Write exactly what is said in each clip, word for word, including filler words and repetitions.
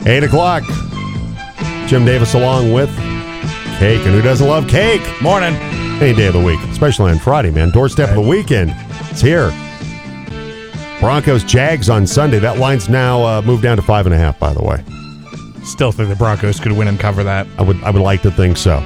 eight o'clock. Jim Davis along with Cake. And who doesn't love cake? Morning. Any day of the week, especially on Friday, man. Doorstep right. of the weekend. It's here. Broncos Jags on Sunday. That line's now uh, moved down to five and a half, by the way. Still think the Broncos could win and cover that. I would I would like to think so.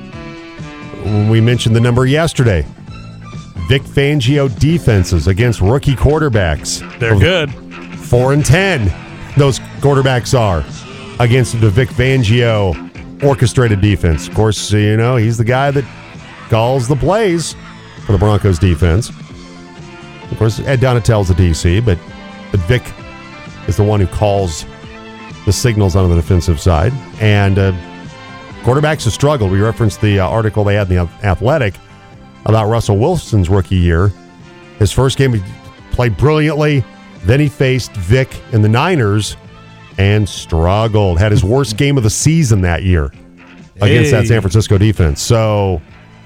We mentioned the number yesterday. Vic Fangio defenses against rookie quarterbacks. They're good. Four and ten. Those quarterbacks are against the Vic Fangio orchestrated defense. Of course, you know, he's the guy that calls the plays for the Broncos defense. Of course, Ed Donatell's the D C, but, but Vic is the one who calls the signals on the defensive side. And uh, quarterbacks have struggled. We referenced the uh, article they had in the Athletic about Russell Wilson's rookie year. His first game, he played brilliantly. Then he faced Vic in the Niners and struggled. Had his worst game of the season that year against hey. that San Francisco defense. So,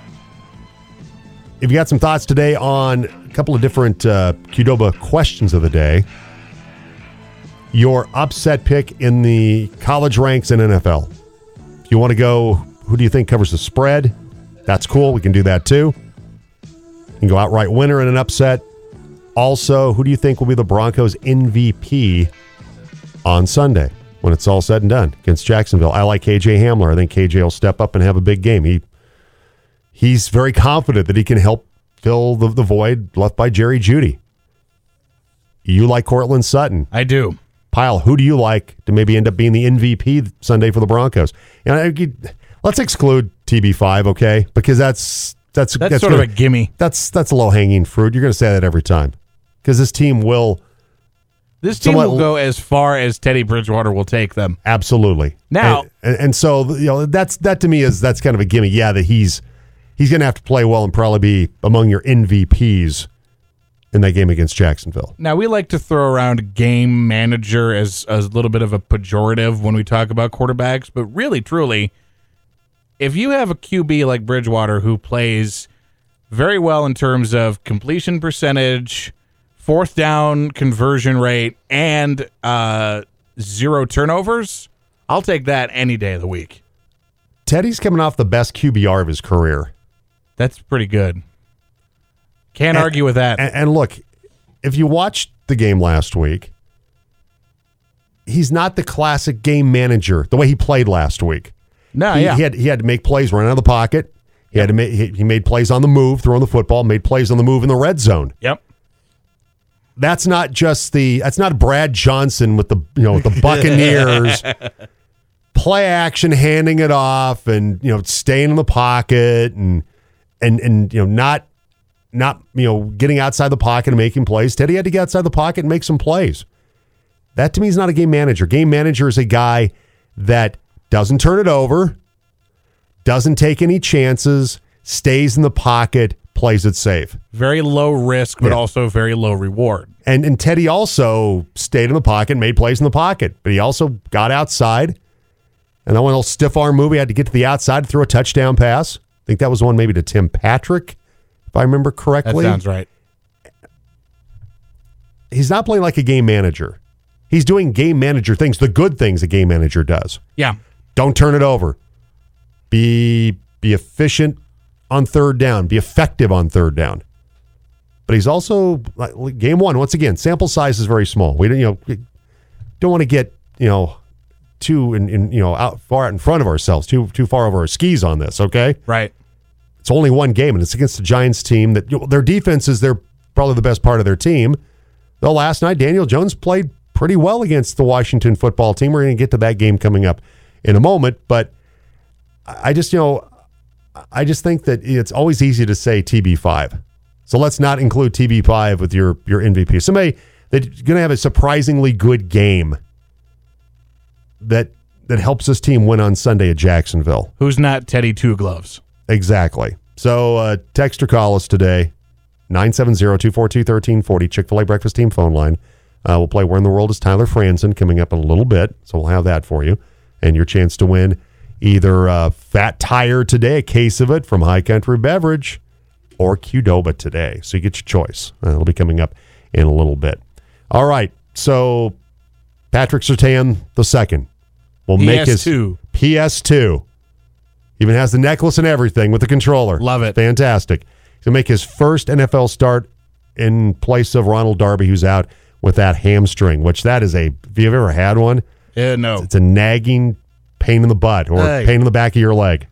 if you got some thoughts today on a couple of different uh, Qdoba questions of the day, your upset pick in the college ranks in N F L. If you want to go, who do you think covers the spread? That's cool. We can do that too. You can go outright winner in an upset. Also, who do you think will be the Broncos M V P on Sunday when it's all said and done against Jacksonville? I like K J Hamler. I think K J will step up and have a big game. He He's very confident that he can help fill the, the void left by Jerry Jeudy. You like Courtland Sutton. I do. Pyle, who do you like to maybe end up being the M V P Sunday for the Broncos? And you know, let's exclude T B five, okay? Because that's that's that's, that's sort gonna, of a gimme. That's that's a low hanging fruit. You're going to say that every time because this team will. This team will go as far as Teddy Bridgewater will take them. Absolutely. Now, and, and, and so you know that's that to me is that's kind of a gimme. Yeah, that he's he's going to have to play well and probably be among your M V Ps in that game against Jacksonville. Now, we like to throw around game manager as, as a little bit of a pejorative when we talk about quarterbacks, but really, truly, if you have a Q B like Bridgewater who plays very well in terms of completion percentage, fourth down conversion rate, and uh, zero turnovers, I'll take that any day of the week. Teddy's coming off the best Q B R of his career. That's pretty good. Can't and, argue with that. And, and look, if you watched the game last week, he's not the classic game manager the way he played last week. No, he, yeah. He had he had to make plays running out of the pocket. He yep. had to make he, he made plays on the move, throwing the football, made plays on the move in the red zone. Yep. That's not just the that's not Brad Johnson with the you know with the Buccaneers play action, handing it off, and you know staying in the pocket and and and you know not. Not, you know, getting outside the pocket and making plays. Teddy had to get outside the pocket and make some plays. That, to me, is not a game manager. Game manager is a guy that doesn't turn it over, doesn't take any chances, stays in the pocket, plays it safe. Very low risk, but yeah. also very low reward. And and Teddy also stayed in the pocket, made plays in the pocket, but he also got outside. And that one little stiff arm move, he had to get to the outside to throw a touchdown pass. I think that was one maybe to Tim Patrick, if I remember correctly. That sounds right. He's not playing like a game manager. He's doing game manager things, the good things a game manager does. Yeah. Don't turn it over. Be be efficient on third down. Be effective on third down. But he's also, like, game one, once again, sample size is very small. We don't, you know, don't want to get, you know, too in, in you know out far out in front of ourselves, too too far over our skis on this, okay? Right. It's only one game, and it's against the Giants team that, you know, their defense is they're probably the best part of their team. Though last night, Daniel Jones played pretty well against the Washington football team. We're going to get to that game coming up in a moment, but I just, you know, I just think that it's always easy to say T B five. So let's not include T B five with your, your M V P. Somebody that's going to have a surprisingly good game that that helps this team win on Sunday at Jacksonville. Who's not Teddy Two Gloves? Exactly. So uh, text or call us today, nine seven zero, two four two, one three four zero, Chick-fil-A Breakfast Team phone line. Uh, we'll play Where in the World is Tyler Franzen coming up in a little bit, so we'll have that for you. And your chance to win either uh, Fat Tire today, a case of it from High Country Beverage, or Qdoba today. So you get your choice. Uh, it'll be coming up in a little bit. All right, so Patrick Surtain the second, will make his P S two. P S two. Even has the necklace and everything with the controller. Love it. Fantastic. He's going to make his first N F L start in place of Ronald Darby, who's out with that hamstring, which that is a, if you've ever had one, Yeah, no. it's a nagging pain in the butt or Hey. pain in the back of your leg.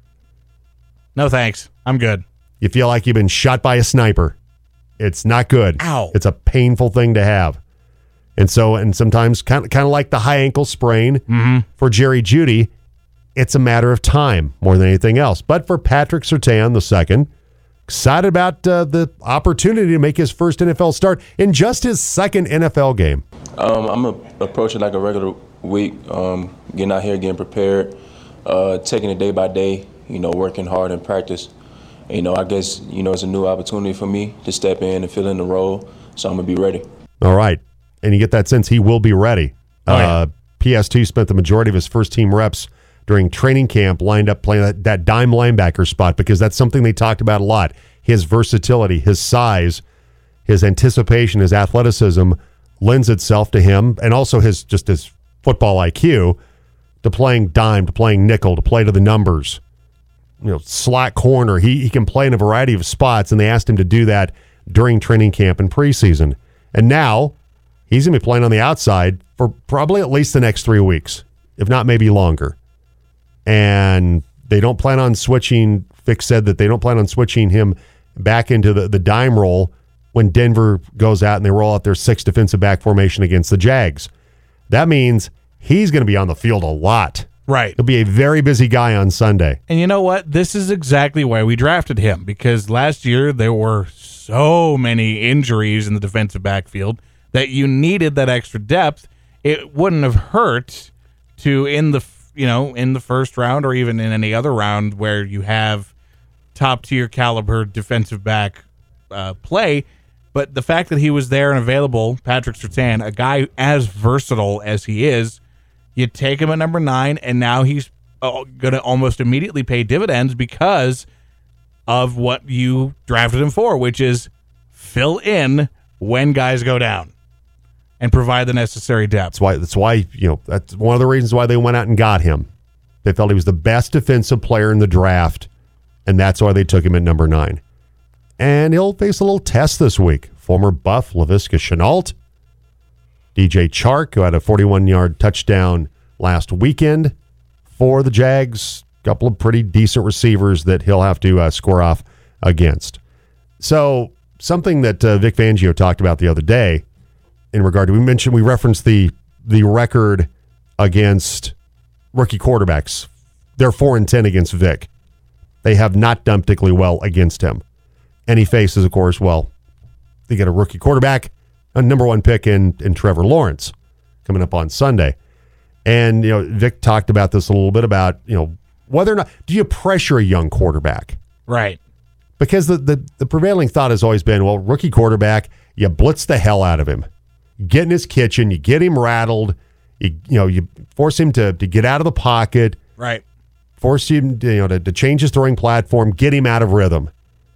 No thanks. I'm good. You feel like you've been shot by a sniper. It's not good. Ow. It's a painful thing to have. And so, and sometimes kind of, kind of like the high ankle sprain Mm-hmm. for Jerry Jeudy, it's a matter of time more than anything else. But for Patrick Surtain the second, excited about uh, the opportunity to make his first N F L start in just his second N F L game. Um, I'm a, approaching like a regular week, um, getting out here, getting prepared, uh, taking it day by day, you know, working hard in practice. And, you know, I guess, you know, it's a new opportunity for me to step in and fill in the role, so I'm going to be ready. All right. And you get that sense he will be ready. Oh, yeah. uh, P S two spent the majority of his first team reps during training camp lined up playing that, that dime linebacker spot because that's something they talked about a lot. His versatility, his size, his anticipation, his athleticism lends itself to him, and also his just his football I Q to playing dime, to playing nickel, to play to the numbers. You know, slot corner. He he can play in a variety of spots, and they asked him to do that during training camp and preseason. And now he's going to be playing on the outside for probably at least the next three weeks, if not maybe longer. And they don't plan on switching. Vic said that they don't plan on switching him back into the, the dime role when Denver goes out and they roll out their six defensive back formation against the Jags. That means he's going to be on the field a lot. Right. He'll be a very busy guy on Sunday. And you know what? This is exactly why we drafted him, because last year there were so many injuries in the defensive backfield that you needed that extra depth. It wouldn't have hurt to, in the you know in the first round or even in any other round where you have top tier caliber defensive back uh, play. But the fact that he was there and available, Patrick Surtain, a guy as versatile as he is, you take him at number nine, and now he's uh, going to almost immediately pay dividends because of what you drafted him for, which is fill in when guys go down and provide the necessary depth. That's why. That's why you know. That's one of the reasons why they went out and got him. They felt he was the best defensive player in the draft, and that's why they took him at number nine. And he'll face a little test this week. Former Buff Laviska Shenault, D J Chark, who had a forty-one-yard touchdown last weekend for the Jags. A couple of pretty decent receivers that he'll have to uh, score off against. So something that uh, Vic Fangio talked about the other day in regard to, we mentioned, we referenced the the record against rookie quarterbacks. They're four and ten against Vic. They have not done particularly well against him. And he faces, of course, well, they get a rookie quarterback, a number one pick in, in Trevor Lawrence coming up on Sunday. And, you know, Vic talked about this a little bit about, you know, whether or not, do you pressure a young quarterback? Right. Because the, the, the prevailing thought has always been, well, rookie quarterback, you blitz the hell out of him. Get in his kitchen, you get him rattled, you, you know, you force him to, to get out of the pocket, Right. force him to, you know, to, to change his throwing platform, get him out of rhythm.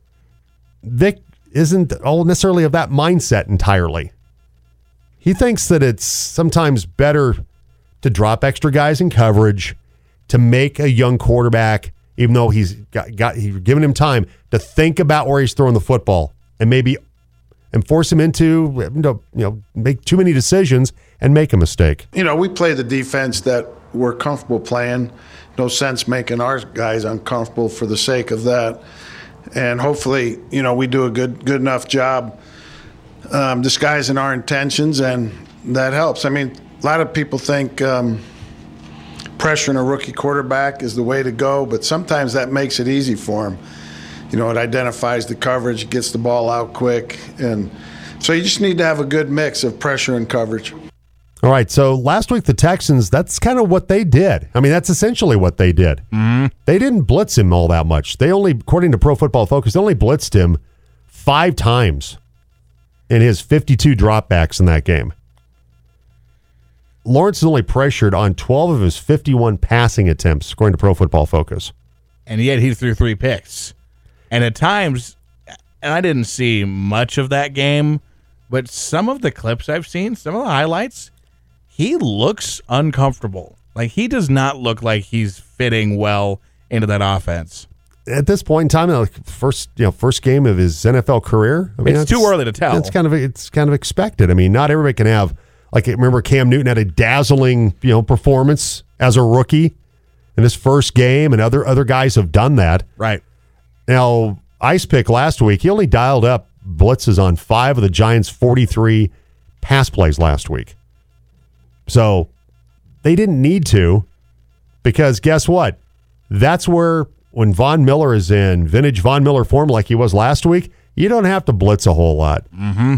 Vic isn't all necessarily of that mindset entirely. He thinks that it's sometimes better to drop extra guys in coverage, to make a young quarterback, even though he's got, got he's given him time to think about where he's throwing the football, and maybe and force him into, you know, make too many decisions and make a mistake. You know, we play the defense that we're comfortable playing. No sense making our guys uncomfortable for the sake of that. And hopefully, you know, we do a good good enough job um, disguising our intentions, and that helps. I mean, a lot of people think um, pressuring a rookie quarterback is the way to go, but sometimes that makes it easy for him. You know, it identifies the coverage, gets the ball out quick, and so you just need to have a good mix of pressure and coverage. All right, so last week the Texans, that's kind of what they did. I mean, that's essentially what they did. Mm-hmm. They didn't blitz him all that much. They only, according to Pro Football Focus, they only blitzed him five times in his fifty-two dropbacks in that game. Lawrence is only pressured on twelve of his fifty-one passing attempts, according to Pro Football Focus. And yet he threw three picks. And at times, and I didn't see much of that game, but some of the clips I've seen, some of the highlights, he looks uncomfortable. Like, he does not look like he's fitting well into that offense. At this point in time, like first you know first game of his N F L career, I mean, It's too early to tell. It's kind of it's kind of expected. I mean, not everybody can have like remember Cam Newton had a dazzling you know performance as a rookie in his first game, and other other guys have done that. Right. Now, Ice Pick last week, he only dialed up blitzes on five of the Giants' forty-three pass plays last week. So they didn't need to, because guess what? That's where when Von Miller is in vintage Von Miller form like he was last week, you don't have to blitz a whole lot. Mm-hmm.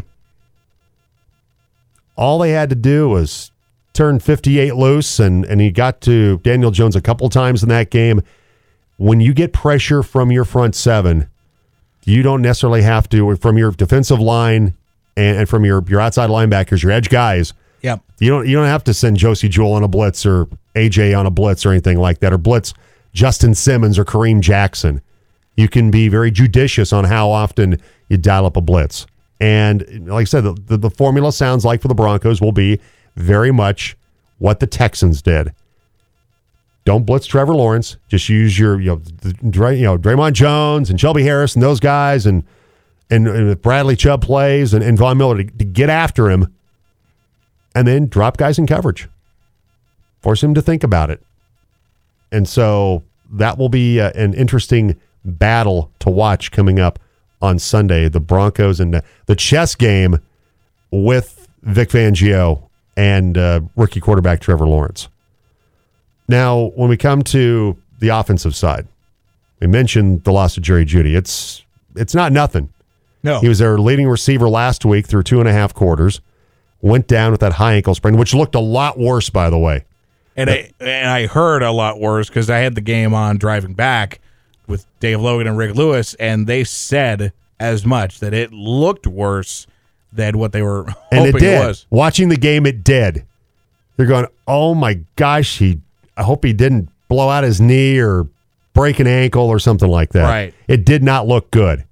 All they had to do was turn fifty-eight loose, and, and he got to Daniel Jones a couple times in that game. When you get pressure from your front seven, you don't necessarily have to, from your defensive line and, and from your, your outside linebackers, your edge guys, Yep. you don't you don't have to send Josie Jewell on a blitz or A J on a blitz or anything like that, or blitz Justin Simmons or Kareem Jackson. You can be very judicious on how often you dial up a blitz. And like I said, the, the, the formula sounds like for the Broncos will be very much what the Texans did. Don't blitz Trevor Lawrence. Just use your, you know, the, you know Draymond Jones and Shelby Harris and those guys, and and, and Bradley Chubb plays and, and Von Miller to, to get after him, and then drop guys in coverage. Force him to think about it. And so that will be uh, an interesting battle to watch coming up on Sunday. The Broncos and the, the chess game with Vic Fangio and uh, rookie quarterback Trevor Lawrence. Now, when we come to the offensive side, we mentioned the loss of Jerry Jeudy. It's it's not nothing. No. He was their leading receiver last week through two and a half quarters. Went down with that high ankle sprain, which looked a lot worse, by the way. And I, and I heard a lot worse because I had the game on driving back with Dave Logan and Rick Lewis, and they said as much, that it looked worse than what they were hoping and it, did. it was. Watching the game, it did. You're going, oh my gosh, he. I hope he didn't blow out his knee or break an ankle or something like that. Right. It did not look good.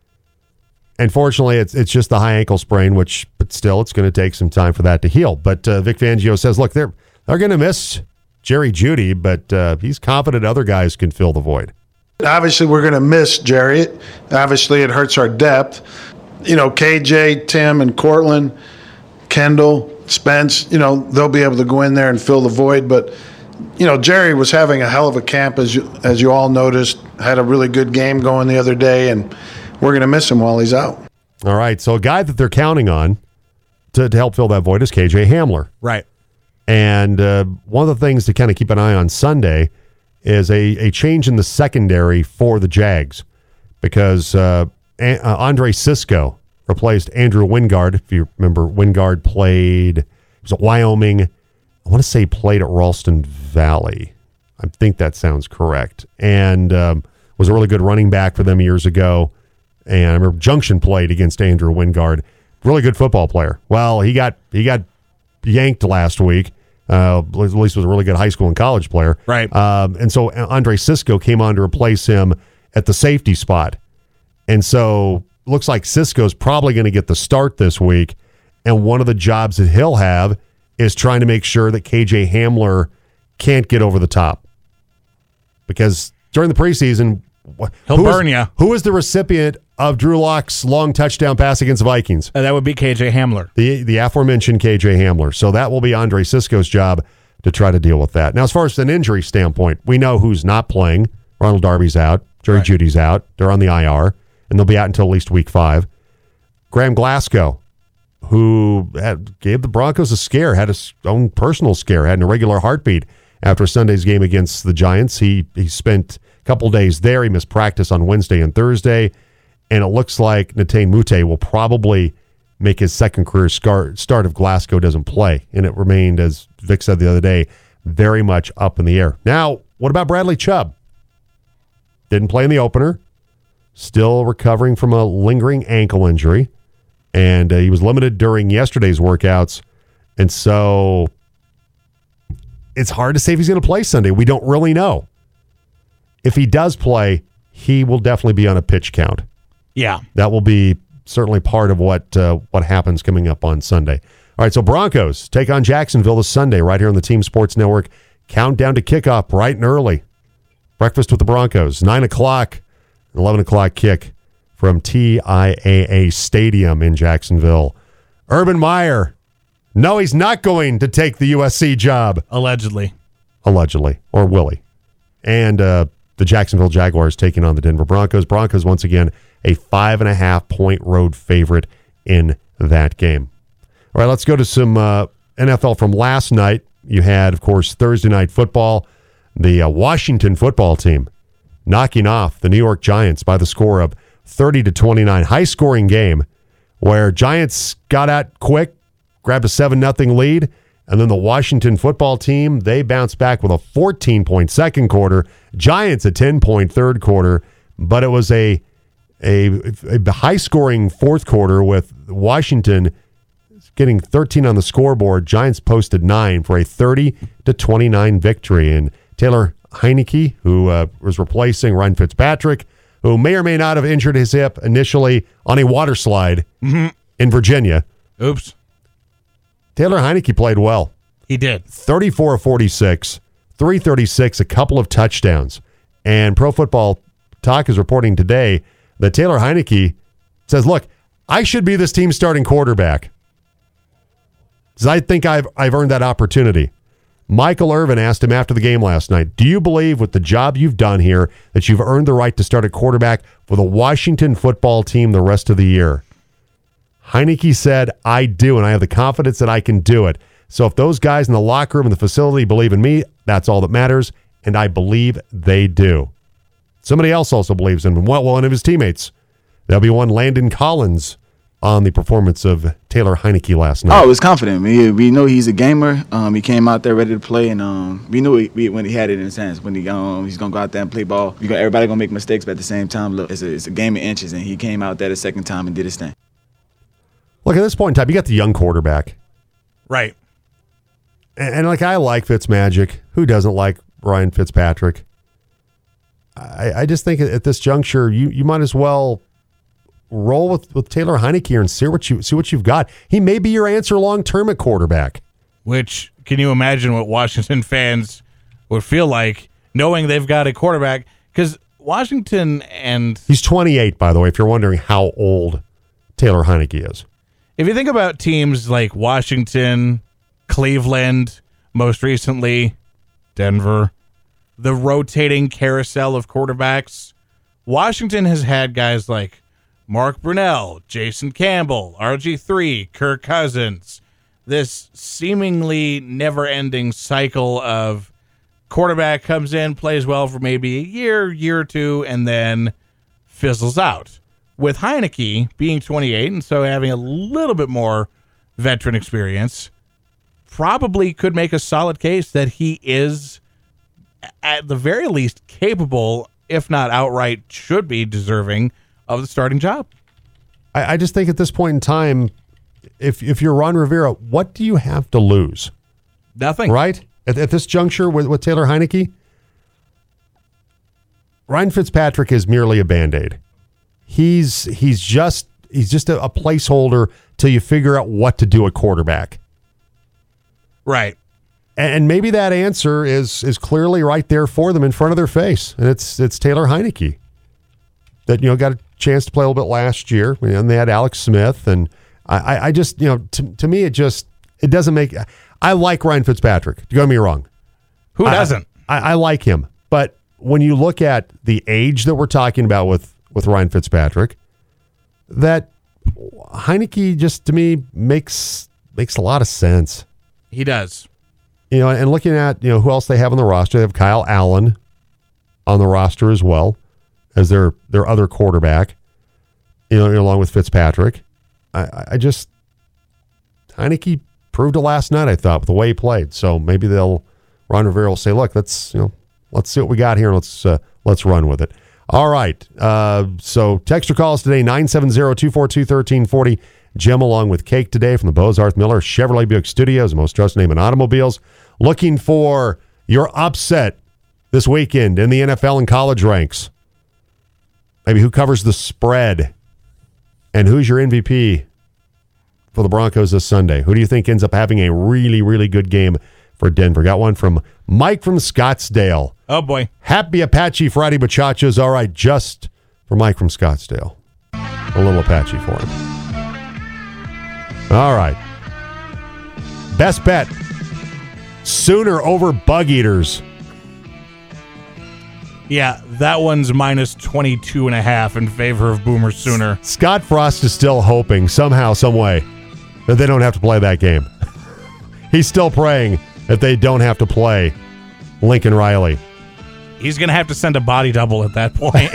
And fortunately, it's it's just the high ankle sprain, which, but still, it's going to take some time for that to heal. But uh, Vic Fangio says, look, they're they're going to miss Jerry Jeudy, but uh, he's confident other guys can fill the void. Obviously, we're going to miss Jerry. Obviously, it hurts our depth. You know, K J, Tim, and Cortland, Kendall, Spence, you know, they'll be able to go in there and fill the void. But, you know, Jerry was having a hell of a camp, as you, as you all noticed, had a really good game going the other day, and we're going to miss him while he's out. All right, so a guy that they're counting on to, to help fill that void is K J Hamler. Right. And uh, one of the things to kind of keep an eye on Sunday is a, a change in the secondary for the Jags, because uh, a- uh, Andre Sisco replaced Andrew Wingard. If you remember, Wingard played, it was at Wyoming. I want to say he played at Ralston Valley. I think that sounds correct. And um, was a really good running back for them years ago. And I remember Junction played against Andrew Wingard. Really good football player. Well, he got he got yanked last week. Uh, at least was a really good high school and college player. Right. Um, and so Andre Sisco came on to replace him at the safety spot. And so looks like Sisco's probably going to get the start this week. And one of the jobs that he'll have is trying to make sure that K J Hamler can't get over the top. Because during the preseason, He'll who burn was, ya. Who was the recipient of Drew Lock's long touchdown pass against the Vikings? Uh, that would be K J Hamler. The the aforementioned K J Hamler. So that will be Andre Sisco's job to try to deal with that. Now, as far as an injury standpoint, we know who's not playing. Ronald Darby's out. Jerry Right. Judy's out. They're on the I R, and they'll be out until at least week five. Graham Glasgow, who had, gave the Broncos a scare, had his own personal scare, had an irregular heartbeat after Sunday's game against the Giants. He he spent a couple days there. He missed practice on Wednesday and Thursday. And it looks like Natane Mute will probably make his second career start, start if Glasgow doesn't play. And it remained, as Vic said the other day, very much up in the air. Now, what about Bradley Chubb? Didn't play in the opener. Still recovering from a lingering ankle injury. And uh, he was limited during yesterday's workouts. And so it's hard to say if he's going to play Sunday. We don't really know. If he does play, he will definitely be on a pitch count. Yeah. That will be certainly part of what uh, what happens coming up on Sunday. All right, so Broncos take on Jacksonville this Sunday right here on the Team Sports Network, countdown to kickoff bright and early. Breakfast with the Broncos, nine o'clock, eleven o'clock kick from T I A A Stadium in Jacksonville. Urban Meyer, no, he's not going to take the U S C job. Allegedly. Allegedly. Or will he? And uh, the Jacksonville Jaguars taking on the Denver Broncos. Broncos, once again, a five and a half point road favorite in that game. All right, let's go to some uh, N F L from last night. You had, of course, Thursday Night Football. The uh, Washington football team knocking off the New York Giants by the score of thirty to twenty-nine. High-scoring game where Giants got out quick, grabbed a seven nothing lead, and then the Washington football team, they bounced back with a fourteen-point second quarter. Giants a ten-point third quarter, but it was a, a, a high-scoring fourth quarter with Washington getting thirteen on the scoreboard. Giants posted nine for a thirty to twenty-nine victory. And Taylor Heineke, who uh, was replacing Ryan Fitzpatrick, who may or may not have injured his hip initially on a water slide mm-hmm. in Virginia. Oops. Taylor Heineke played well. He did. thirty-four of forty-six, three thirty-six, a couple of touchdowns. And Pro Football Talk is reporting today that Taylor Heineke says, look, I should be this team's starting quarterback. Because I think I've I've earned that opportunity. Michael Irvin asked him after the game last night, do you believe with the job you've done here that you've earned the right to start at quarterback for the Washington football team the rest of the year? Heineke said, I do, and I have the confidence that I can do it. So if those guys in the locker room and the facility believe in me, that's all that matters, and I believe they do. Somebody else also believes in him. Well, one of his teammates. There'll be one, Landon Collins, on the performance of Taylor Heineke last night. Oh, I was confident. We, we know he's a gamer. Um, he came out there ready to play, and um, we knew he, we, when he had it in his hands. When he um, he's gonna go out there and play ball. We got everybody gonna make mistakes, but at the same time, look, it's a, it's a game of inches, and he came out there the second time and did his thing. Look, at this point in time, you got the young quarterback, Right. and, and like I like Fitzmagic. Who doesn't like Ryan Fitzpatrick? I, I just think at this juncture, you you might as well roll with, with Taylor Heineke here and see what you see what you've got. He may be your answer long term at quarterback. Which, can you imagine what Washington fans would feel like knowing they've got a quarterback? Because Washington and... He's twenty-eight, by the way, if you're wondering how old Taylor Heineke is. If you think about teams like Washington, Cleveland, most recently Denver, the rotating carousel of quarterbacks, Washington has had guys like Mark Brunell, Jason Campbell, R G three, Kirk Cousins. This seemingly never-ending cycle of quarterback comes in, plays well for maybe a year, year or two, and then fizzles out. With Heineke being twenty-eight and so having a little bit more veteran experience, probably could make a solid case that he is, at the very least, capable, if not outright should be deserving of the starting job. I, I just think at this point in time, if if you're Ron Rivera, what do you have to lose? Nothing. Right? At, at this juncture with, with Taylor Heineke, Ryan Fitzpatrick is merely a Band-Aid. He's he's just he's just a, a placeholder till you figure out what to do at quarterback. Right. And, and maybe that answer is is clearly right there for them in front of their face. And it's it's Taylor Heineke. That, you know, got a chance to play a little bit last year. And they had Alex Smith. And I, I just, you know, to, to me, it just, it doesn't make, I like Ryan Fitzpatrick. Don't get me wrong. Who doesn't? I, I, I like him. But when you look at the age that we're talking about with, with Ryan Fitzpatrick, that Heineke just, to me, makes makes a lot of sense. He does. You know, and looking at, you know, who else they have on the roster, they have Kyle Allen on the roster as well as their their other quarterback, you know, along with Fitzpatrick. I, I just, Heineke proved it last night, I thought, with the way he played. So maybe they'll, Ron Rivera will say, look, let's, you know, let's see what we got here. Let's uh, let's run with it. All right. Uh, so text or call us today, nine seven zero, two four two, one three four zero. Jim along with Cake today from the Bozarth Miller Chevrolet Buick Studios, the most trusted name in automobiles. Looking for your upset this weekend in the N F L and college ranks. Maybe who covers the spread and who's your M V P for the Broncos this Sunday? Who do you think ends up having a really, really good game for Denver. Got one from Mike from Scottsdale. Oh, boy. Happy Apache Friday, Bachachos. All right, just for Mike from Scottsdale. A little Apache for him. All right. Best bet. Sooner over Bug Eaters. Yeah, that one's minus twenty-two and a half in favor of Boomer Sooner. Scott Frost is still hoping somehow, some way, that they don't have to play that game. He's still praying that they don't have to play Lincoln Riley. He's going to have to send a body double at that point.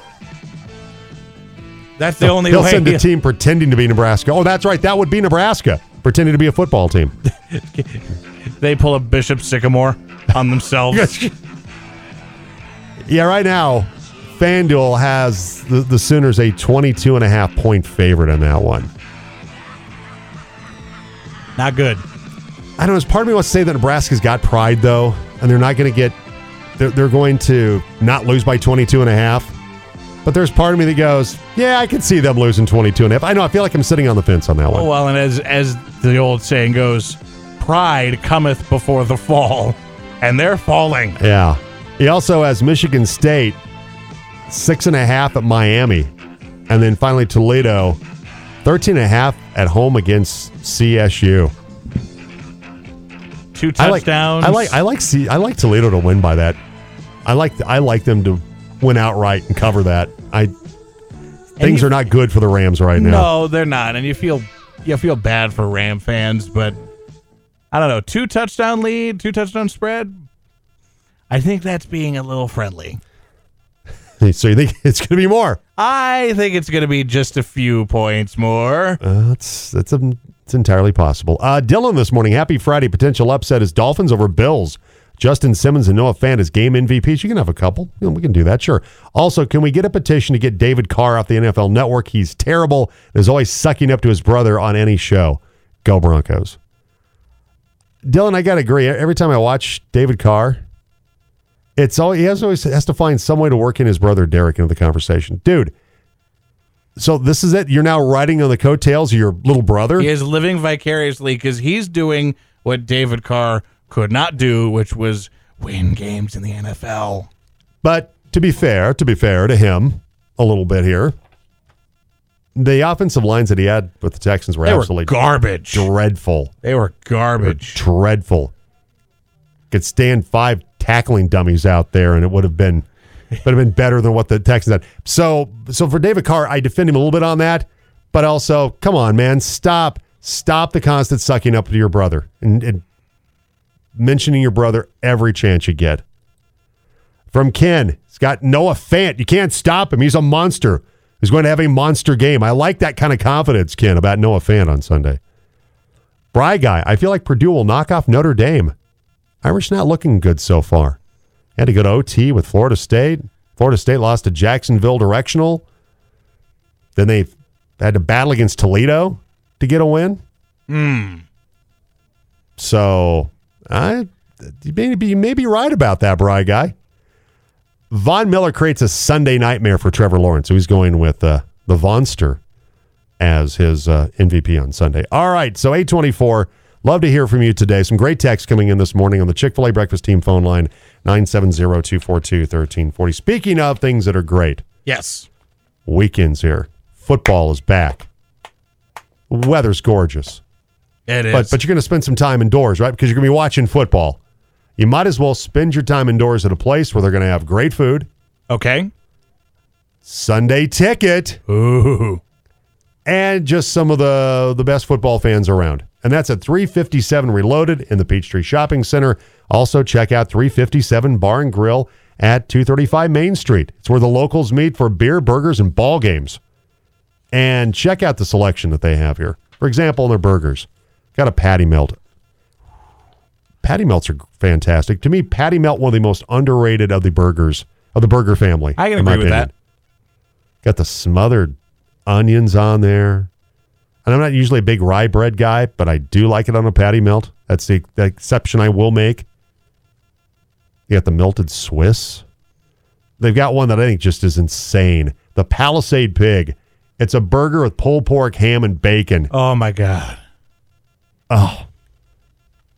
That's the only He'll way. send a team pretending to be Nebraska. Oh, that's right. That would be Nebraska, pretending to be a football team. They pull a Bishop Sycamore on themselves. Yeah, right now, FanDuel has the, the Sooners a twenty-two and a half point favorite in that one. Not good. I don't know. There's part of me wants to say that Nebraska's got pride, though, and they're not going to get, they're, they're going to not lose by twenty-two and a half. But there's part of me that goes, yeah, I can see them losing twenty-two and a half. I know. I feel like I'm sitting on the fence on that one. Oh, well, and as as the old saying goes, pride cometh before the fall, and they're falling. Yeah. He also has Michigan State, six and a half at Miami. And then finally Toledo, thirteen and a half at home against C S U. Two touchdowns. I like I like I like, C, I like Toledo to win by that. I like I like them to win outright and cover that. I things you, are not good for the Rams right now. No, they're not. And you feel you feel bad for Ram fans, but I don't know. Two touchdown lead, two touchdown spread. I think that's being a little friendly. So you think it's going to be more? I think it's going to be just a few points more. Uh, that's that's a, it's entirely possible. Uh, Dylan this morning, happy Friday. Potential upset is Dolphins over Bills. Justin Simmons and Noah Fant as game M V Ps. You can have a couple. You know, we can do that, sure. Also, can we get a petition to get David Carr off the N F L Network? He's terrible and is always sucking up to his brother on any show. Go Broncos. Dylan, I got to agree. Every time I watch David Carr, it's all he has always has to find some way to work in his brother Derek into the conversation. Dude, so this is it? You're now riding on the coattails of your little brother? He is living vicariously because he's doing what David Carr could not do, which was win games in the N F L. But to be fair, to be fair to him a little bit here, the offensive lines that he had with the Texans were they absolutely were garbage. Dreadful. They were garbage. They were dreadful. Could stand five tackling dummies out there, and it would have been would have been better than what the Texans had. So, so for David Carr, I defend him a little bit on that, but also, come on, man, stop, stop the constant sucking up to your brother and, and mentioning your brother every chance you get. From Ken, he's got Noah Fant. You can't stop him. He's a monster. He's going to have a monster game. I like that kind of confidence, Ken, about Noah Fant on Sunday. Bry Guy, I feel like Purdue will knock off Notre Dame. Irish not looking good so far. Had to go to O T with Florida State. Florida State lost to Jacksonville Directional. Then they had to battle against Toledo to get a win. Hmm. So, I you may be, you may be right about that, Bry Guy. Von Miller creates a Sunday nightmare for Trevor Lawrence, so he's going with uh, the Vonster as his uh, M V P on Sunday. All right, so eight twenty-four. Love to hear from you today. Some great texts coming in this morning on the Chick-fil-A Breakfast Team phone line, nine seven zero, two four two, one three four zero. Speaking of things that are great. Yes. Weekends here. Football is back. Weather's gorgeous. It is. But, but you're going to spend some time indoors, right? Because you're going to be watching football. You might as well spend your time indoors at a place where they're going to have great food. Okay. Sunday ticket. Ooh. And just some of the, the best football fans around. And that's at three fifty-seven Reloaded in the Peachtree Shopping Center. Also, check out three fifty-seven Bar and Grill at two thirty-five Main Street. It's where the locals meet for beer, burgers, and ball games. And check out the selection that they have here. For example, in their burgers, got a patty melt. Patty melts are fantastic. To me, patty melt, one of the most underrated of the burgers, of the burger family. I can in my agree with opinion. that. Got the smothered onions on there. And I'm not usually a big rye bread guy, but I do like it on a patty melt. That's the, the exception I will make. You got the melted Swiss. They've got one that I think just is insane. The Palisade Pig. It's a burger with pulled pork, ham, and bacon. Oh, my God. Oh.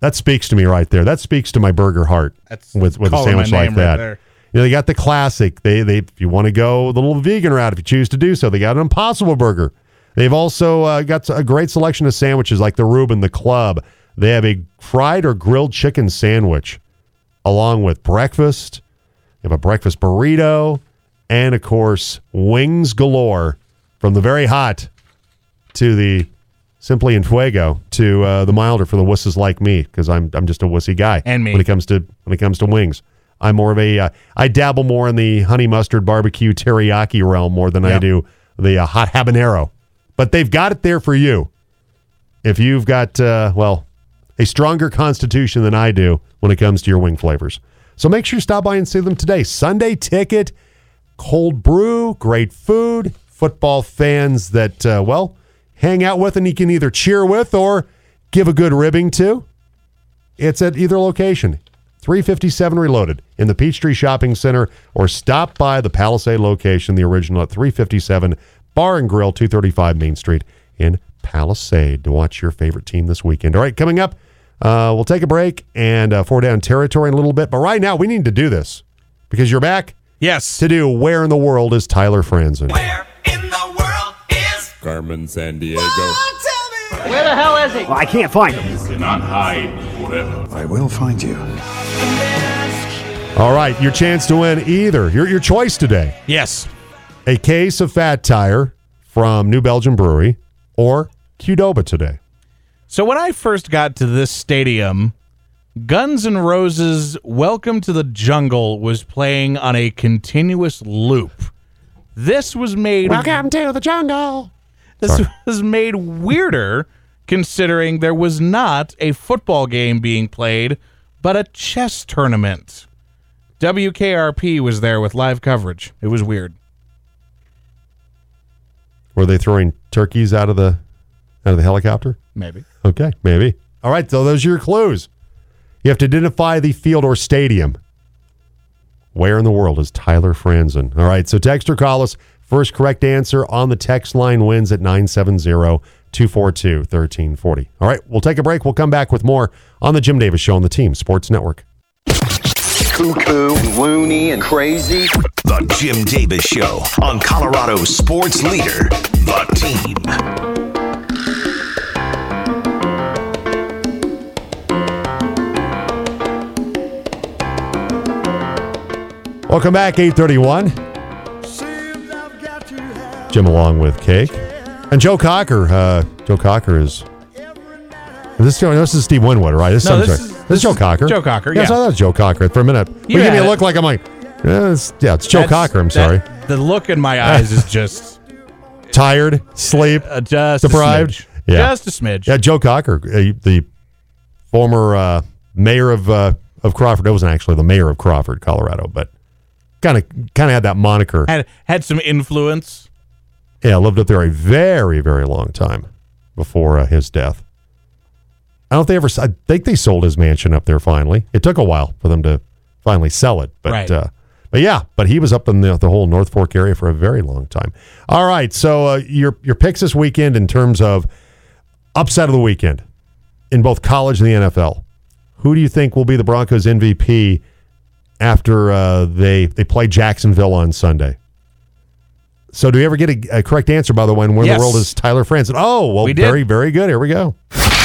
That speaks to me right there. That speaks to my burger heart. That's with with a calling my sandwich like name right that. there. You know, they got the classic. They they if you want to go the little vegan route, if you choose to do so, they got an Impossible Burger. They've also uh, got a great selection of sandwiches like the Reuben, the Club. They have a fried or grilled chicken sandwich along with breakfast. They have a breakfast burrito and, of course, wings galore from the very hot to the simply en fuego to uh, the milder for the wusses like me, because I'm I'm just a wussy guy. And me. when it comes to when it comes to wings. I'm more of a uh, I dabble more in the honey mustard barbecue teriyaki realm more than I Yep. do the uh, hot habanero. But they've got it there for you. If you've got uh, well, a stronger constitution than I do when it comes to your wing flavors. So make sure you stop by and see them today. Sunday ticket, cold brew, great food, football fans that, uh, well, hang out with and you can either cheer with or give a good ribbing to. It's at either location. three fifty-seven Reloaded in the Peachtree Shopping Center, or stop by the Palisade location, the original at three fifty-seven Bar and Grill, two thirty-five Main Street in Palisade, to watch your favorite team this weekend. All right, coming up, uh, we'll take a break and uh, four down territory in a little bit. But right now, we need to do this because you're back Yes. to do Where in the World is Tyler Franzen? Where in the world is Carmen San Diego. Where the hell is he? Well, I can't find him. Cannot hide forever. I will find you. All right, your chance to win either. Your, your choice today. Yes. A case of Fat Tire from New Belgium Brewery or Qdoba today. So when I first got to this stadium, Guns N' Roses' Welcome to the Jungle was playing on a continuous loop. This was made Welcome to the jungle. This Sorry. was made weirder considering there was not a football game being played, but a chess tournament. W K R P was there with live coverage. It was weird. Were they throwing turkeys out of the out of the helicopter? Maybe. Okay, maybe. All right, so those are your clues. You have to identify the field or stadium. Where in the world is Tyler Franzen? All right, so text or call us. First correct answer on the text line wins at nine seven zero, two four two, one three four zero. All right, we'll take a break. We'll come back with more on the Jim Davis Show on the Team Sports Network. Cuckoo and loony and crazy. The Jim Davis Show on Colorado's sports leader, The Team. Welcome back, eight thirty-one. Jim along with Cake. And Joe Cocker. Uh, Joe Cocker is... Is this, Joe, this is Steve Winwood, right? This, No, I'm this sorry. is- this is Joe Cocker. Joe Cocker, Yes, yeah. I thought it was Joe Cocker for a minute. You You give me had a it. look like I'm like, yeah, it's, yeah, it's Joe That's- Cocker. I'm that- sorry. The look in my eyes is just Tired, sleep, uh, just deprived. A smidge. Yeah. Just a smidge. Yeah, Joe Cocker, uh, the former uh, mayor of uh, of Crawford. It wasn't actually the mayor of Crawford, Colorado, but kind of kind of had that moniker. Had had some influence. Yeah, lived up there a very, very long time before uh, his death. I don't think they ever. I think they sold his mansion up there finally. It took a while for them to finally sell it, but Right. uh, but yeah, but he was up in the the whole North Fork area for a very long time. All right, so uh, your your picks this weekend in terms of upset of the weekend in both college and the N F L. Who do you think will be the Broncos M V P after uh, they they play Jacksonville on Sunday? So do we ever get a, a correct answer, by the way, and where in Yes. the world is Tyler Franzen? Oh, well, We did. very, very good. Here we go.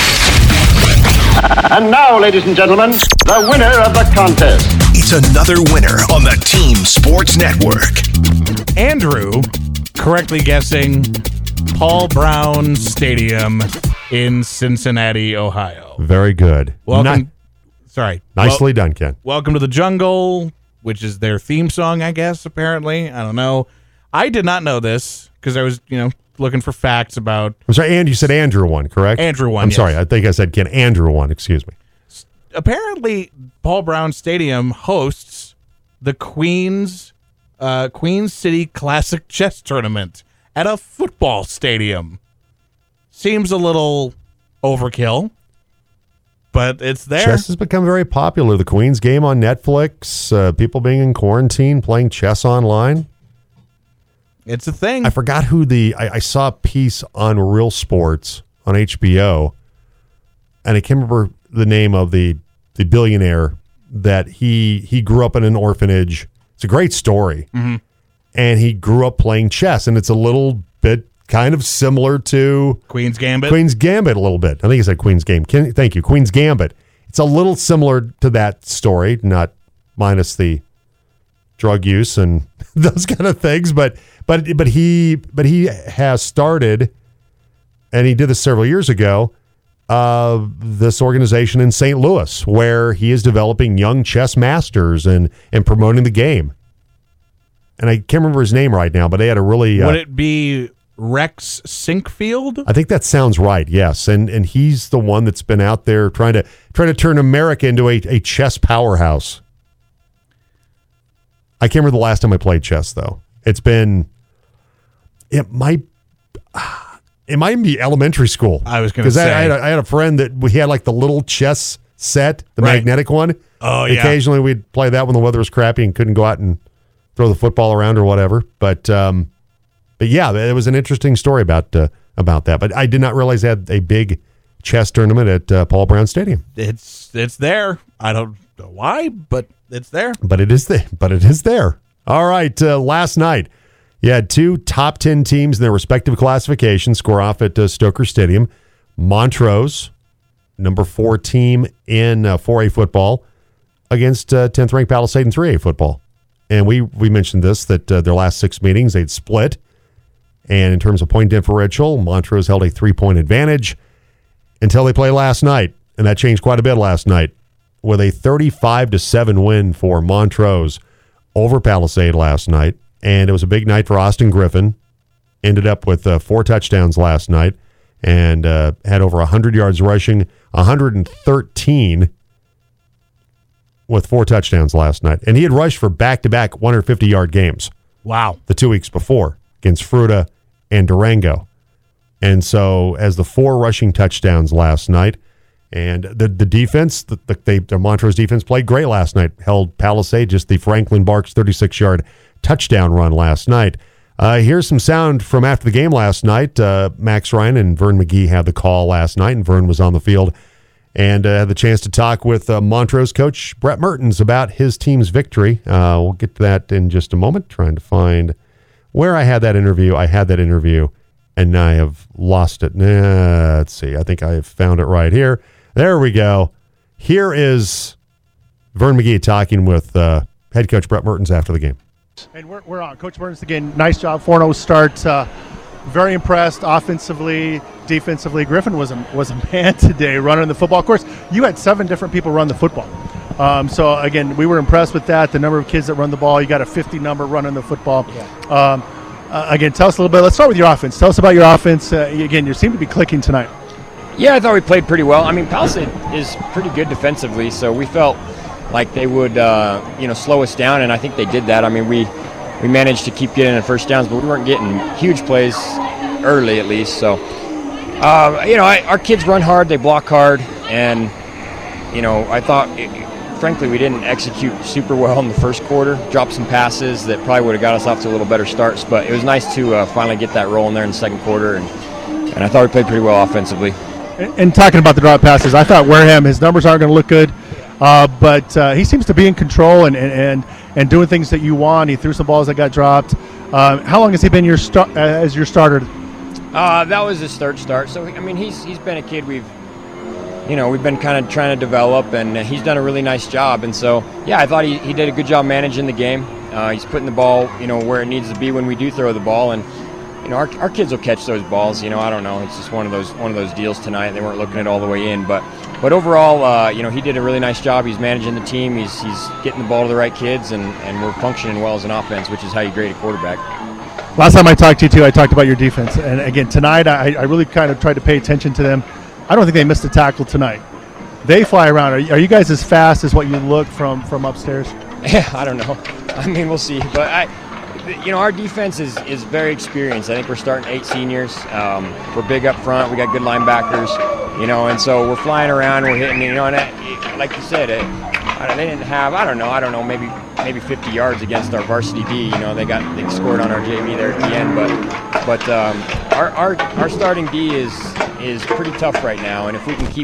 And now, ladies and gentlemen, the winner of the contest. It's another winner on the Team Sports Network. Andrew correctly guessing Paul Brown Stadium in Cincinnati, Ohio. Very good. Welcome. Ni- sorry. nicely done, Ken. Welcome to the Jungle, which is their theme song, I guess, apparently. I don't know. I did not know this because I was, you know, looking for facts about I'm sorry, and you said Andrew won, correct? Andrew won, I'm yes. sorry. I think I said Ken. Andrew won. Excuse me. apparently Paul Brown Stadium hosts the Queens uh, Queens City Classic Chess Tournament at a football stadium. Seems a little overkill, but it's there. Chess has become very popular. The Queen's game on Netflix, uh, people being in quarantine, playing chess online. It's a thing. I forgot who the, I, I saw a piece on Real Sports on H B O, and I can't remember the name of the the billionaire that he he grew up in an orphanage. It's a great story. Mm-hmm. And he grew up playing chess, and it's a little bit kind of similar to Queen's Gambit. Queen's Gambit a little bit. I think he said Queen's Game. Ken- Thank you. Queen's Gambit. It's a little similar to that story, not minus the drug use and those kind of things, but but but he but he has started, and he did this several years ago, uh, this organization in Saint Louis where he is developing young chess masters and and promoting the game. And I can't remember his name right now, but they had a really uh, would it be Rex Sinkfield? I think that sounds right. Yes, and and he's the one that's been out there trying to trying to turn America into a, a chess powerhouse. I can't remember the last time I played chess, though. It's been, it might, it might be elementary school. I was going to say. Because I, I, had a- I had a friend that we had like the little chess set, the Right. magnetic one. Oh, yeah. Occasionally we'd play that when the weather was crappy and couldn't go out and throw the football around or whatever. But, um, but yeah, it was an interesting story about uh, about that. But I did not realize they had a big chess tournament at uh, Paul Brown Stadium. It's it's there. I don't know why, but it's there. But it is there. But it is there. All right. Uh, last night, you had two top ten teams in their respective classifications score off at uh, Stoker Stadium. Montrose, number four team in uh, four A football, against uh, tenth ranked Palisade in three A football. And we we mentioned this, that uh, their last six meetings, they'd split. And in terms of point differential, Montrose held a three-point advantage until they played last night. And that changed quite a bit last night with a thirty-five to seven win for Montrose over Palisade last night. And it was a big night for Austin Griffin. Ended up with uh, four touchdowns last night and uh, had over one hundred yards rushing, one hundred thirteen with four touchdowns last night. And he had rushed for back-to-back one hundred fifty-yard games. Wow. The two weeks before against Fruta and Durango. And so as the four rushing touchdowns last night, and the the defense, the, the, they, the Montrose defense played great last night, held Palisade, just the Franklin Barks thirty-six-yard touchdown run last night. Uh, here's some sound from after the game last night. Uh, Max Ryan and Vern McGee had the call last night, and Vern was on the field and uh, had the chance to talk with uh, Montrose coach Brett Mertens about his team's victory. Uh, we'll get to that in just a moment, trying to find where I had that interview. I had that interview, and I have lost it. Nah, let's see. I think I have found it right here. There we go. Here is Vern McGee talking with uh, head coach Brett Mertens after the game. And we're, we're on. Coach Mertens, again, nice job. four oh start. Uh, very impressed offensively, defensively. Griffin was a, was a man today running the football. Of course, you had seven different people run the football. Um, so, again, we were impressed with that, the number of kids that run the ball. You got a fifty number running the football. Yeah. Um, uh, again, tell us a little bit. Let's start with your offense. Tell us about your offense. Uh, again, you seem to be clicking tonight. Yeah, I thought we played pretty well. I mean, Palisade is pretty good defensively, so we felt like they would, uh, you know, slow us down, and I think they did that. I mean, we we managed to keep getting the first downs, but we weren't getting huge plays early, at least. So, uh, you know, I, our kids run hard, they block hard, and you know, I thought, it, frankly, we didn't execute super well in the first quarter. Dropped some passes that probably would have got us off to a little better starts, but it was nice to uh, finally get that roll in there in the second quarter, and and I thought we played pretty well offensively. And talking about the drop passes, I thought Wareham, his numbers aren't going to look good, uh, but uh, he seems to be in control and, and, and, and doing things that you want. He threw some balls that got dropped. Uh, how long has he been your star- uh, as your starter? Uh, that was his third start. So, I mean, he's he's been a kid we've, you know, we've been kind of trying to develop, and he's done a really nice job. And so, yeah, I thought he, he did a good job managing the game. Uh, he's putting the ball, you know, where it needs to be when we do throw the ball. And you know, our, our kids will catch those balls. You know, I don't know. It's just one of those one of those deals tonight. They weren't looking it all the way in, but but overall, uh, you know, he did a really nice job. He's managing the team. He's he's getting the ball to the right kids, and, and we're functioning well as an offense, which is how you grade a quarterback. Last time I talked to you, too, I talked about your defense, and again tonight, I, I really kind of tried to pay attention to them. I don't think they missed a tackle tonight. They fly around. Are, are you guys as fast as what you look from from upstairs? Yeah, I don't know. I mean, we'll see, but I. You know, our defense is, is very experienced. I think we're starting eight seniors. Um, we're big up front. We got good linebackers, you know, and so we're flying around and we're hitting, you know, and it, like you said, it, I don't, they didn't have, I don't know, I don't know, maybe maybe fifty yards against our varsity D. You know, they got they scored on our J V there at the end, but but um, our, our our starting D is is pretty tough right now, and if we can keep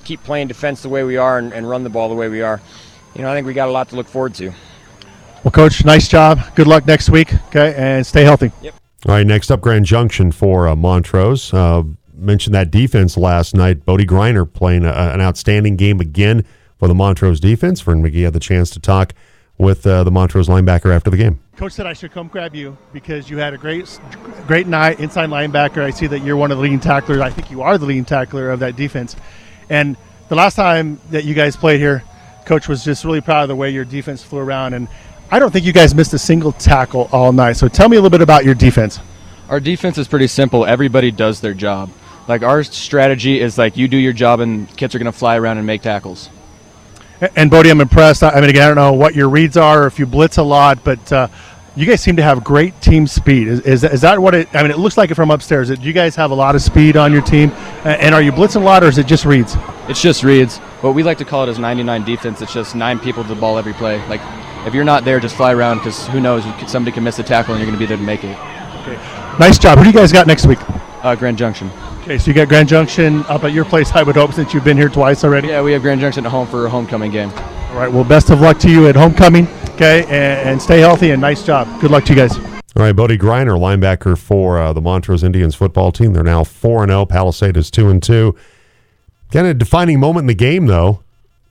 keep playing defense the way we are and, and run the ball the way we are, you know, I think we got a lot to look forward to. Well, Coach, nice job. Good luck next week, okay, and stay healthy. Yep. All right, next up, Grand Junction for uh, Montrose. Uh, mentioned that defense last night. Bodie Griner playing a, an outstanding game again for the Montrose defense. Vern McGee had the chance to talk with uh, the Montrose linebacker after the game. Coach said I should come grab you because you had a great great night, inside linebacker. I see that you're one of the leading tacklers. I think you are the leading tackler of that defense. And the last time that you guys played here, Coach was just really proud of the way your defense flew around. And I don't think you guys missed a single tackle all night. So tell me a little bit about your defense. Our defense is pretty simple. Everybody does their job. Like, our strategy is like, you do your job and kids are going to fly around and make tackles. And Bodie, I'm impressed. I mean, again, I don't know what your reads are or if you blitz a lot, but uh, you guys seem to have great team speed. Is, is, is that what it – I mean, it looks like it from upstairs. Do you guys have a lot of speed on your team? And are you blitzing a lot, or is it just reads? It's just reads. What we like to call it is ninety-nine defense. It's just nine people to the ball every play. Like, if you're not there, just fly around because who knows, you could, somebody can miss a tackle and you're going to be there to make it. Okay. Nice job. Who do you guys got next week? Uh, Grand Junction. Okay, so you got Grand Junction up at your place, I would hope, since you've been here twice already? Yeah, we have Grand Junction at home for a homecoming game. All right, well, best of luck to you at homecoming, okay, and, and stay healthy, and nice job. Good luck to you guys. All right, Bodie Griner, linebacker for uh, the Montrose Indians football team. They're now four and oh. Palisade is two and two. Kind of defining moment in the game, though,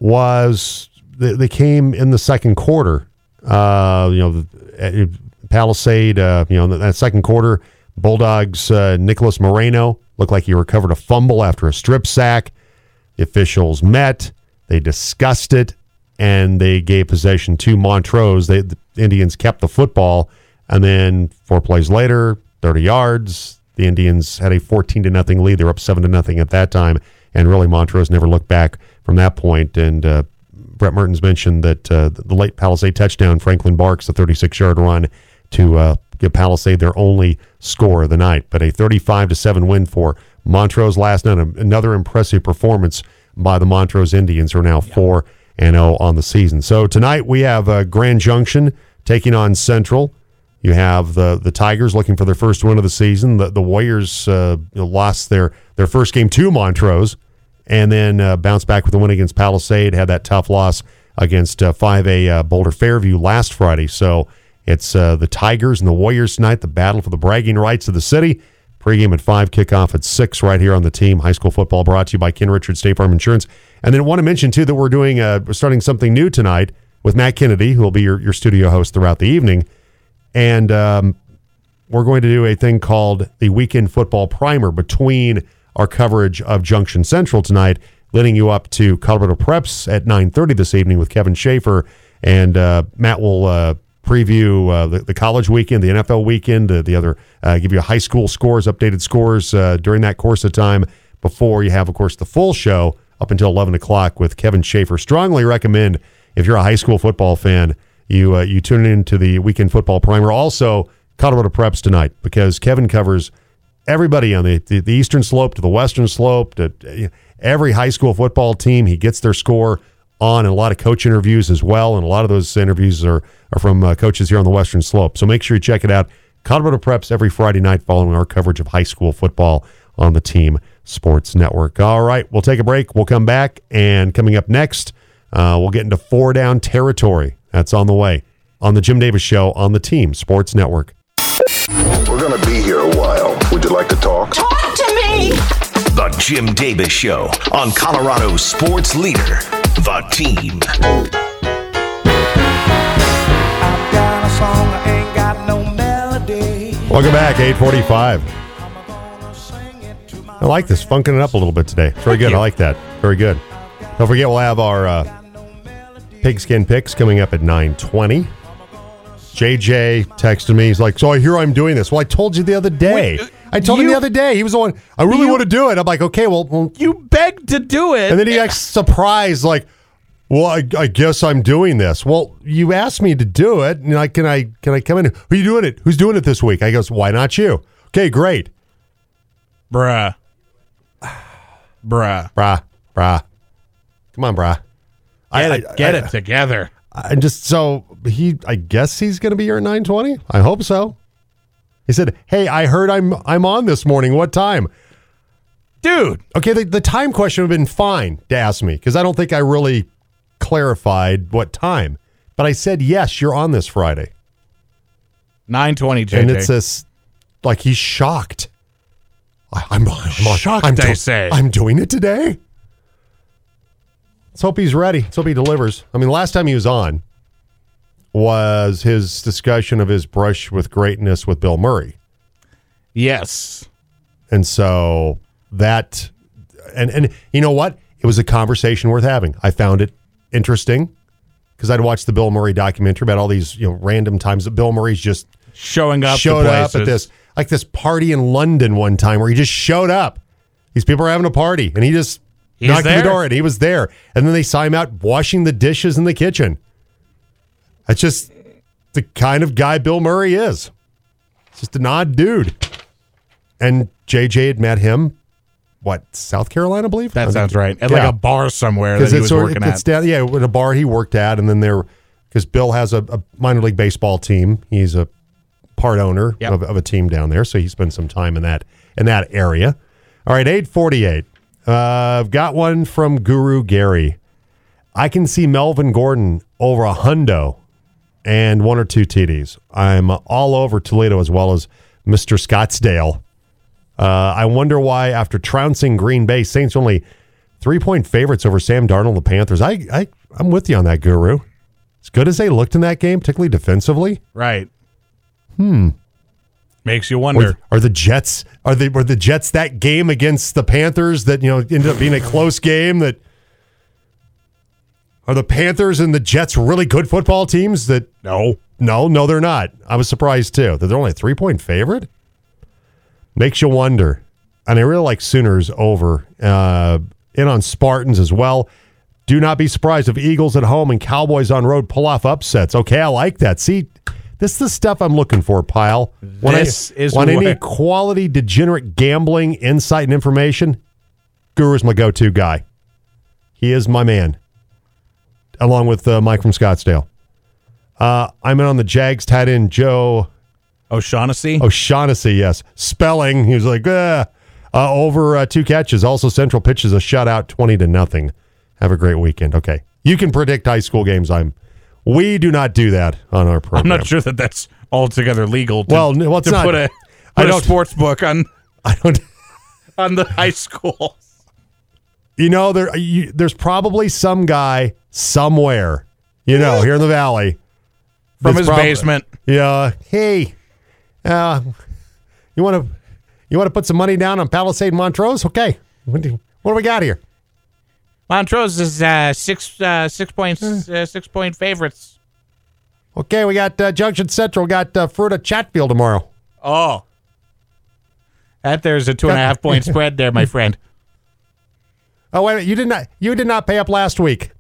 was they, they came in the second quarter. Uh, you know, the, Palisade, uh, you know, in that second quarter, Bulldogs' uh, Nicholas Moreno looked like he recovered a fumble after a strip sack. The officials met. They discussed it, and they gave possession to Montrose. They, the Indians kept the football, and then four plays later, thirty yards, the Indians had a fourteen to nothing lead. They were up seven to nothing at that time, and really Montrose never looked back from that point. And uh, Brett Mertens mentioned that uh, the late Palisade touchdown, Franklin Barks, a thirty-six-yard run to uh, give Palisade their only score of the night. But a thirty-five to seven win for Montrose last night. Another impressive performance by the Montrose Indians, who are now four and oh on the season. So tonight we have uh, Grand Junction taking on Central. You have the the Tigers looking for their first win of the season. The the Warriors uh, lost their, their first game to Montrose and then uh, bounced back with a win against Palisade, had that tough loss against uh, five A uh, Boulder Fairview last Friday. So it's uh, the Tigers and the Warriors tonight, the battle for the bragging rights of the city. Pre-game at five, kickoff at six right here on the team. High school football brought to you by Ken Richards State Farm Insurance. And then I want to mention, too, that we're doing uh, we're starting something new tonight with Matt Kennedy, who will be your, your studio host throughout the evening. And um, we're going to do a thing called the Weekend Football Primer between our coverage of Junction Central tonight, leading you up to Colorado Preps at nine thirty this evening with Kevin Schaefer. And uh, Matt will uh, preview uh, the, the college weekend, the N F L weekend, uh, the other, uh, give you high school scores, updated scores uh, during that course of time before you have, of course, the full show up until eleven o'clock with Kevin Schaefer. Strongly recommend, if you're a high school football fan, you uh, you tune in to the Weekend Football Primer. Also, Colorado Preps tonight, because Kevin covers everybody on the, the, the eastern slope to the western slope, to uh, every high school football team. He gets their score on, and a lot of coach interviews as well, and a lot of those interviews are, are from uh, coaches here on the western slope. So make sure you check it out. Colorado Preps every Friday night following our coverage of high school football on the Team Sports Network. All right, we'll take a break. We'll come back, and coming up next, uh, we'll get into four down territory. That's on the way on the Jim Davis Show on the Team Sports Network. We're going to be here a while. Would you like to talk? Talk to me! The Jim Davis Show on Colorado Sports Leader, The Team. I've got a song, I ain't got no melody. Welcome back, eight forty-five. I like this, funking it up a little bit today. Very good. I like that. Very good. Don't forget, we'll have our uh, Pigskin Picks coming up at nine twenty. J J texted me. He's like, so I hear I'm doing this. Well, I told you the other day. Wait, I told you, him the other day. He was the one, I really you, want to do it. I'm like, okay, well, well. You begged to do it. And then he acts surprised, like, well, I, I guess I'm doing this. Well, you asked me to do it. And like, can I can I come in? Who are you doing it? Who's doing it this week? I goes, why not you? Okay, great. Bruh. Bruh. Bruh. Bruh. Come on, bruh. Get I, it, I, get I, it together. And just so he, I guess he's going to be here at nine twenty. I hope so. He said, "Hey, I heard I'm I'm on this morning. What time?" Dude. Okay, the, the time question would have been fine to ask me because I don't think I really clarified what time. But I said, yes, you're on this Friday. nine twenty, J J. And it's this, like he's shocked. I, I'm, I'm shocked, I'm I say. I'm doing it today. Let's hope he's ready. Let's hope he delivers. I mean, the last time he was on was his discussion of his brush with greatness with Bill Murray. Yes. And so that, and, and you know what? It was a conversation worth having. I found it interesting because I'd watched the Bill Murray documentary about all these, you know, random times that Bill Murray's just showing up, showed to up at this, like this party in London one time where he just showed up. These people are having a party and he just He's knocked there. on the door and he was there. And then they saw him out washing the dishes in the kitchen. That's just the kind of guy Bill Murray is. It's just an odd dude. And J J had met him, what, South Carolina, I believe? That I sounds think- right. At Yeah. like a bar somewhere that he it's was sort- working it's at. Down, yeah, at a bar he worked at, and then there, because Bill has a, a minor league baseball team. He's a part owner Yep. of, of a team down there, so he spent some time in that in that area. All right, eight forty-eight. Uh, I've got one from Guru Gary. I can see Melvin Gordon over a hundo and one or two T Ds. I'm all over Toledo as well as Mister Scottsdale. Uh, I wonder why, after trouncing Green Bay, Saints are only three-point favorites over Sam Darnold and the Panthers. I, I, I'm with you on that, Guru. As good as they looked in that game, particularly defensively. Right. Hmm. Makes you wonder. Are, are the Jets are they were the Jets that game against the Panthers that, you know, ended up being a close game? That are the Panthers and the Jets really good football teams? That no, no, no, they're not. I was surprised too that they're only a three-point favorite. Makes you wonder. And I really like Sooners over uh, in on Spartans as well. Do not be surprised if Eagles at home and Cowboys on road pull off upsets. Okay, I like that. See, this is the stuff I'm looking for, Pile. Want This any, is want any what- quality degenerate gambling insight and information? Guru's my go-to guy. He is my man, along with uh, Mike from Scottsdale. Uh, I'm in on the Jags tight end Joe O'Shaughnessy. O'Shaughnessy, yes. Spelling, he was like, ah. Uh, over uh, two catches. Also, Central pitches a shutout, twenty to nothing. Have a great weekend. Okay. You can predict high school games. I'm. We do not do that on our program. I'm not sure that that's altogether legal to, Well, no, well, it's to not. put a, I put a don't- sports book on, I don't. on the high school. You know, there. You, there's probably some guy somewhere, you know, here in the valley. From that's his prob- basement. Yeah. Hey, uh, you want to you want to put some money down on Palisade Montrose? Okay. What do, what do we got here? Montrose is uh, six uh, six point uh, six point favorites. Okay, we got uh, Junction Central. Got uh, Fruita Chatfield tomorrow. Oh, that there's a two and a half point spread there, my friend. Oh wait, a minute, you did not you did not pay up last week.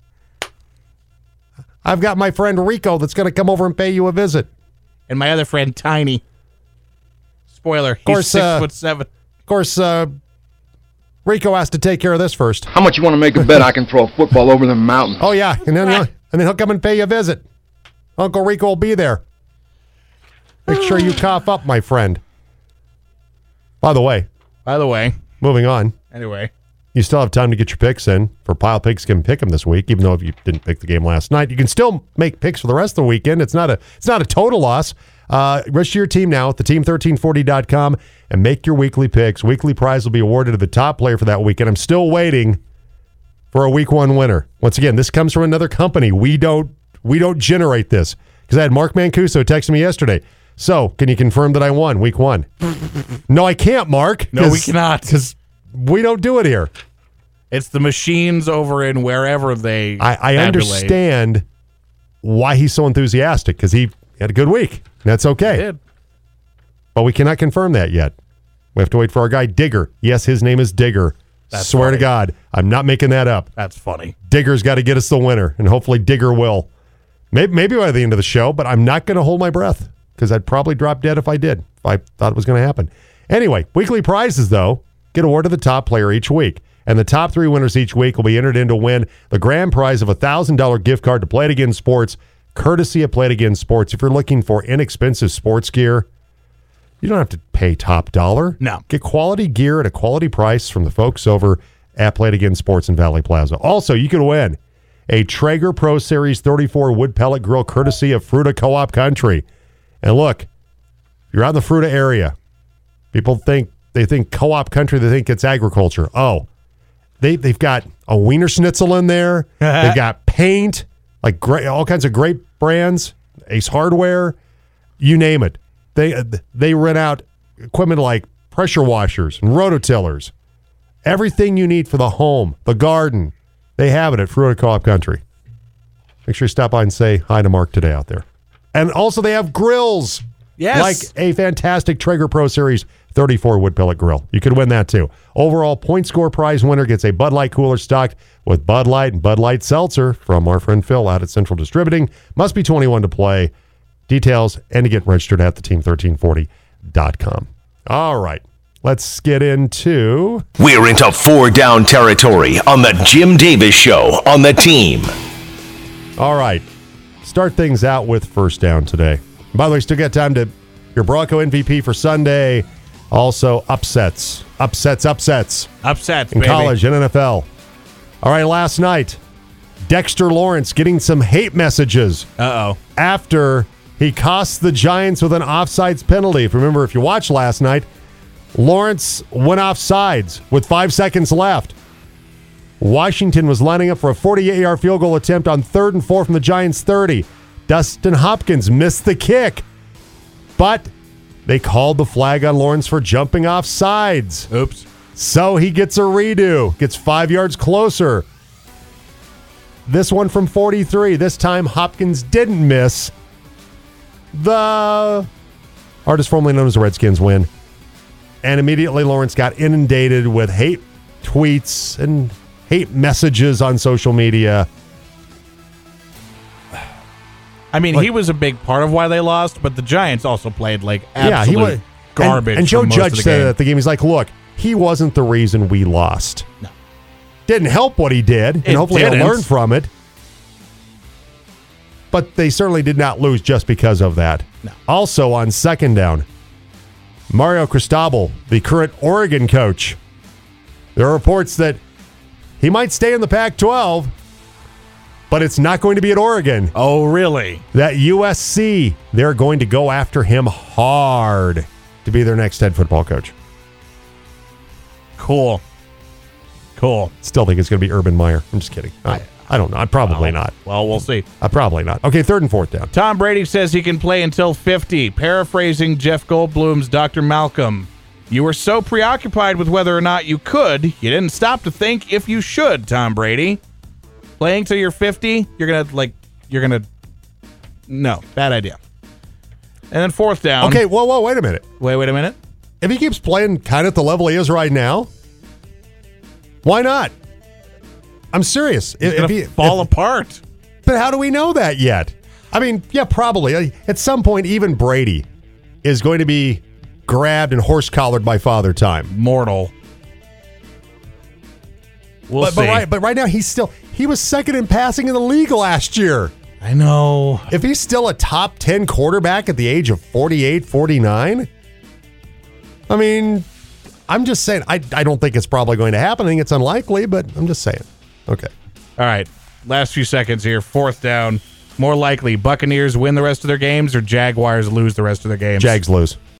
I've got my friend Rico that's going to come over and pay you a visit. And my other friend Tiny. Spoiler, he's course, six uh, foot seven. Of course, uh, Rico has to take care of this first. How much you want to make a bet I can throw a football over the mountain? Oh yeah, and then he'll, and then he'll come and pay you a visit. Uncle Rico will be there. Make sure you cough up, my friend. By the way, By the way, moving on. anyway, You still have time to get your picks in for Pile Picks Can Pick 'em this week, even though if you didn't pick the game last night. You can still make picks for the rest of the weekend. It's not a it's not a total loss. Uh, register your team now at the team thirteen forty dot com and make your weekly picks. Weekly prize will be awarded to the top player for that weekend. I'm still waiting for a week one winner. Once again, this comes from another company. We don't we don't generate this because I had Mark Mancuso text me yesterday. So, can you confirm that I won week one? No, I can't, Mark. No, we cannot. Because we don't do it here. It's the machines over in wherever they. I, I tabulate. understand why he's so enthusiastic because he had a good week. That's okay. He did. But we cannot confirm that yet. We have to wait for our guy Digger. Yes, his name is Digger. That's Swear funny. to God, I'm not making that up. That's funny. Digger's got to get us the winner, and hopefully Digger will. Maybe, maybe by the end of the show, but I'm not going to hold my breath because I'd probably drop dead if I did, if I thought it was going to happen. Anyway, weekly prizes, though, get awarded to the top player each week. And the top three winners each week will be entered in to win the grand prize of a one thousand dollars gift card to Play It Again Sports, courtesy of Play It Again Sports. If you're looking for inexpensive sports gear, you don't have to pay pay top dollar. No. Get quality gear at a quality price from the folks over at Play It Again Sports in Valley Plaza. Also, you can win a Traeger Pro Series thirty-four wood pellet grill courtesy of Fruta Co-op Country. And look, you're out in the Fruta area. People think, they think Co-op Country, they think it's agriculture. Oh, they, they've got a Wiener Schnitzel in there. They've got paint, like great, all kinds of great brands, Ace Hardware, you name it. They, they rent out equipment like pressure washers and rototillers. Everything you need for the home, the garden, they have it at Fruta Co-op Country. Make sure you stop by and say hi to Mark today out there. And also they have grills. Yes. Like a fantastic Traeger Pro Series thirty-four wood pellet grill. You could win that too. Overall point score prize winner gets a Bud Light cooler stocked with Bud Light and Bud Light Seltzer from our friend Phil out at Central Distributing. Must be twenty-one to play. Details and to get registered at the team thirteen forty dot com. All right. Let's get into... We're into four down territory on the Jim Davis Show on the team. All right. Start things out with first down today. By the way, still got time to your Bronco M V P for Sunday. Also, upsets. Upsets, upsets. Upsets, in baby. college and N F L. All right, last night, Dexter Lawrence getting some hate messages. Uh-oh. After he cost the Giants with an offsides penalty. If you remember, if you watched last night, Lawrence went off sides with five seconds left. Washington was lining up for a forty-eight-yard field goal attempt on third and four from the Giants' thirty. Dustin Hopkins missed the kick, but they called the flag on Lawrence for jumping off sides. Oops. So he gets a redo, gets five yards closer. This one from forty-three. This time Hopkins didn't miss. The artist formerly known as the Redskins win. And immediately Lawrence got inundated with hate tweets and hate messages on social media. I mean, Like- he was a big part of why they lost, but the Giants also played like absolute yeah, he was garbage. And, and Joe for most Judge of the said game. at the game, he's like, look, he wasn't the reason we lost. No. Didn't help what he did, and It hopefully didn't. he'll learn from it. But they certainly did not lose just because of that. No. Also on second down, Mario Cristobal, the current Oregon coach. There are reports that he might stay in the Pac twelve, but it's not going to be at Oregon. Oh, really? That U S C, they're going to go after him hard to be their next head football coach. Cool. Cool. Still think it's going to be Urban Meyer. I'm just kidding. I, I don't know. I'm probably well, not. Well, we'll see. Uh, probably not. Okay, third and fourth down. Tom Brady says he can play until fifty. Paraphrasing Jeff Goldblum's Doctor Malcolm. You were so preoccupied with whether or not you could, you didn't stop to think if you should, Tom Brady. Playing till you're fifty, you're going to, like, you're going to, no, bad idea. And then fourth down. Okay, whoa, whoa, wait a minute. Wait, wait a minute. If he keeps playing kind of at the level he is right now, why not? I'm serious. He's If going he to fall if- apart. But how do we know that yet? I mean, yeah, probably. At some point, even Brady is going to be grabbed and horse-collared by Father Time. Mortal. We'll but, see. but, right, but right now, he's still, he was second in passing in the league last year. I know. If he's still a top ten quarterback at the age of forty-eight, forty-nine, I mean, I'm just saying, I, I don't think it's probably going to happen. I think it's unlikely, but I'm just saying. Okay. All right. Last few seconds here. Fourth down. More likely, Buccaneers win the rest of their games or Jaguars lose the rest of their games? Jags lose.